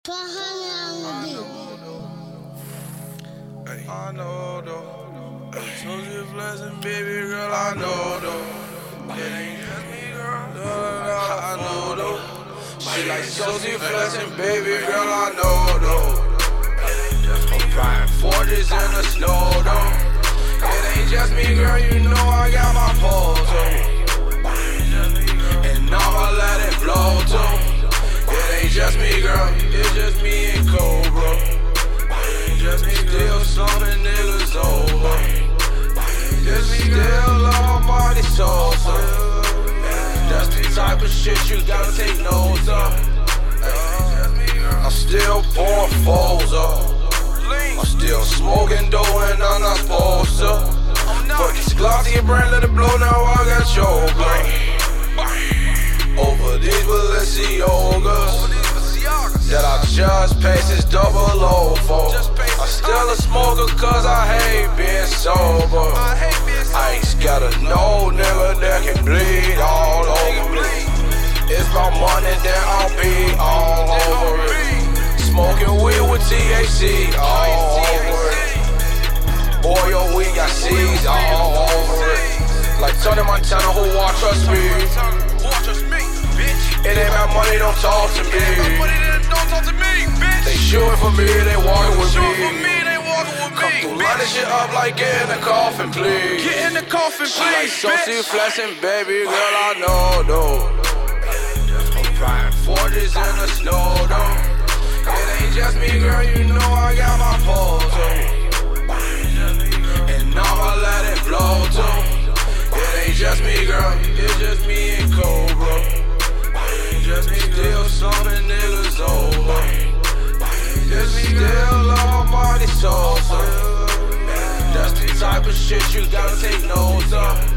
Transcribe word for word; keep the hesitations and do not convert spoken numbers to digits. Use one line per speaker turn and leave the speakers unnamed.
I know though. So you flexing, baby girl, I know though. It ain't just me, girl. No, no, no, I know though. She like so you flexing, baby girl, I know though. I'm flying forties in the snow though. It ain't just me, girl, you know I got my pole too. And I'ma let it blow too. It ain't just me, girl, it's just me and Cobra. Just me still slumming niggas over. Just me still love my body so so. That's the type of shit you gotta take notes of. I'm still pouring foes up. I'm still smoking dough and I'm not supposed to. Fuck this glossy brand, let it blow, now I got your brain. Over these Balenciagas that I just paid since double O four. I'm still a smoker cause I hate being sober. I ain't scared of no nigga that can bleed all over me. It's my money, then I'll be all over it. Smoking weed with T H C all over it. Boy, yo, we got C's all over it. Like Tony Montana, who want trust me. It ain't my money, don't talk to me. They shootin' for me, they walkin' with me. Come through, line this shit up like get in the coffin, please.
Get in the coffin, please,
she like, so see flexing, baby girl, I know though. I'm flying forties in the snow though. It ain't just me, girl, you know I got my pole too. And I'ma let it blow too. It ain't just me, girl, it's just me and Cobra. Just me still slumming niggas over. Just me still love my body so so. That's the type of shit you gotta take notes of.